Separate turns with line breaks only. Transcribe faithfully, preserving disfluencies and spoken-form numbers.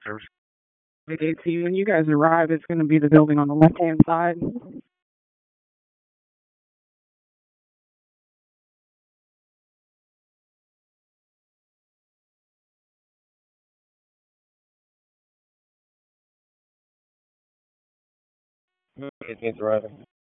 Okay, see, when you guys arrive, it's going to be the building on the left-hand side.
It's arriving.